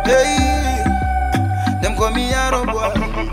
Hey, them call me Arrow boy.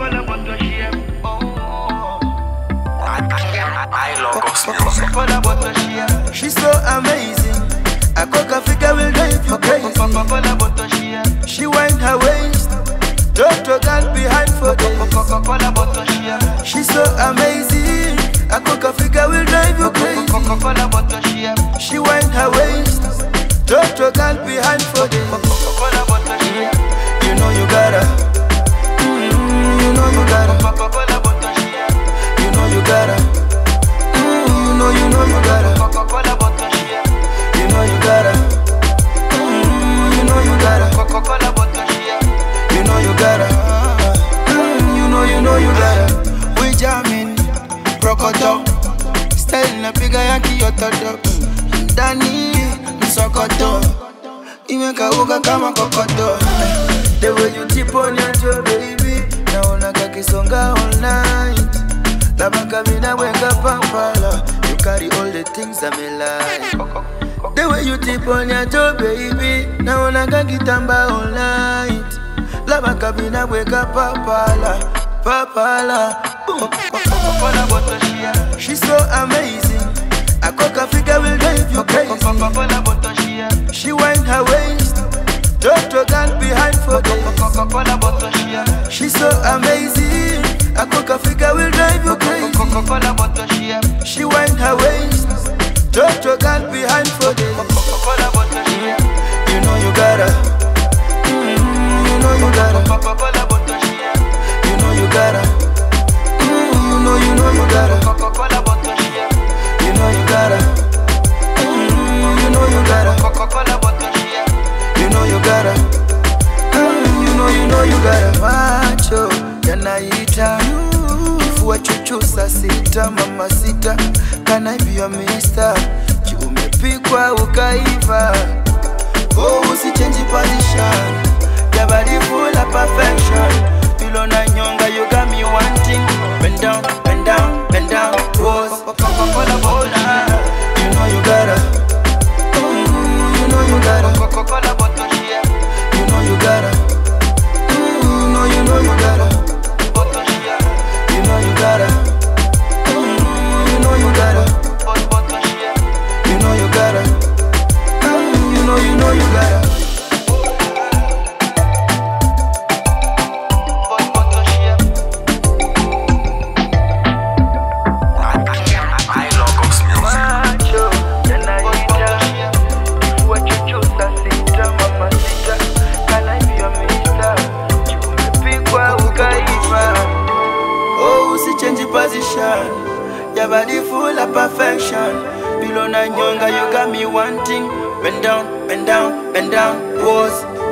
She's so amazing. I cook a figure will drive you crazy. She wind her waist, drop to girl behind for days. She's so amazing. I cook a figure will drive you crazy. She wind her waist, drop to girl behind for days. You know you gotta. You know you gotta. You know you gotta. You know you gotta. You know you gotta. You know you gotta. You know you gotta. You know you gotta. We jamming, Prokoto. Style na piga ya kiyototo. Ndani msokoto. Imeka uga kama kokoto. The way you tip on your toe, baby. Naona kakisonga all night. Labaka mina wenga pampala. You carry all the things I may like. The way you tip on your toe, baby. Naona kakitamba all night. Labaka mina wenga pampala. Papala. She's so amazing. I cook a figure will drive you crazy. She wind her waist, drop to girl behind for days. She's so amazing. I cook a figure will drive you crazy. She wind her waist, drop to girl behind for days. You know you gotta. You know you gotta. You know you gotta. You know you gotta. You know you gotta. You know you gotta. You know you gotta. You know you gotta. Macho yanaita kifua chuchu saa sita, mama sita. Can I be your mister? Umepikwa ukaiva. Oh, usichange position. Your body full of perfection. Pillow na nyonga, you got me wanting. Bend down, bend down, bend down. Pose. You know you gotta. You know you gotta. You know you gotta. You know you gotta. You know you gotta. You know you gotta. You know you gotta. You know you gotta. Change position. Your body full of perfection. Below na nyonga, you got me wanting. Bend down, bend down, bend down. Pose.